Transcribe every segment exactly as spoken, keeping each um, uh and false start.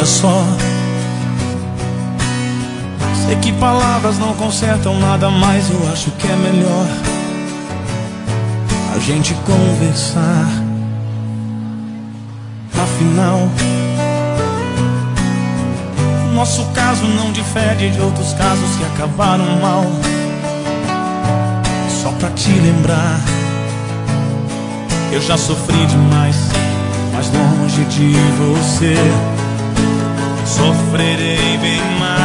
Veja só, sei que palavras não consertam nada, mas eu acho que é melhor a gente conversar. Afinal, nosso caso não difere de outros casos que acabaram mal. Só pra te lembrar, eu já sofri demais, mas longe de você sofrerei bem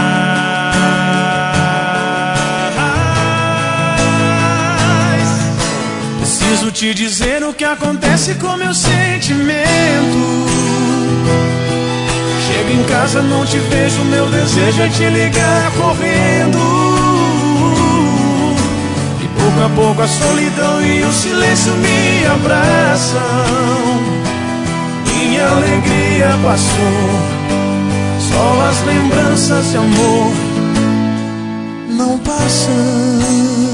mais. Preciso te dizer o que acontece com meu sentimento. Chego em casa, não te vejo, meu desejo é te ligar correndo. E pouco a pouco a solidão e o silêncio me abraçam. Minha alegria passou, só as lembranças de amor não passam.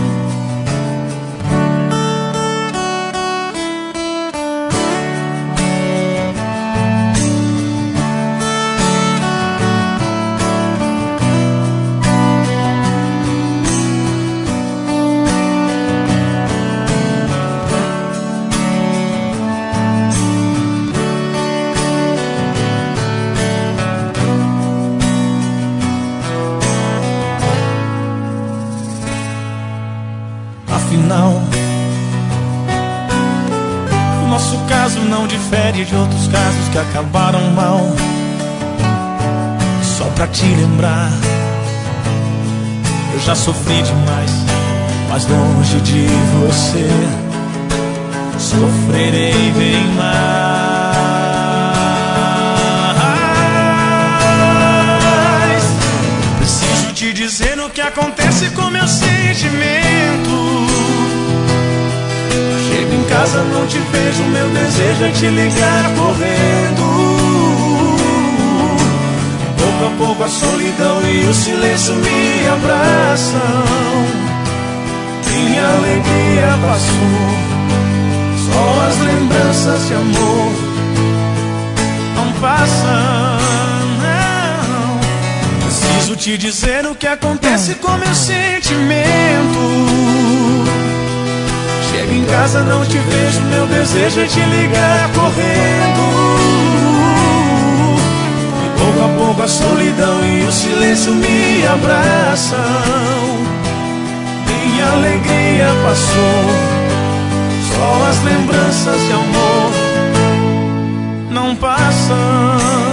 Afinal, nosso caso não difere de outros casos que acabaram mal. Só pra te lembrar, eu já sofri demais, mas longe de você sofrerei bem mais. Preciso te dizer o que acontece com meu sentimento. Chego em casa, não te vejo, meu desejo é te ligar correndo. Pouco a pouco a solidão e o silêncio me abraçam. Minha alegria passou, só as lembranças de amor não passam, não. Preciso te dizer o que acontece com meu sentimento. Chego em casa, não te vejo, meu desejo é te ligar correndo. E pouco a pouco a solidão e o silêncio me abraçam. Minha alegria passou, só as lembranças de amor não passam.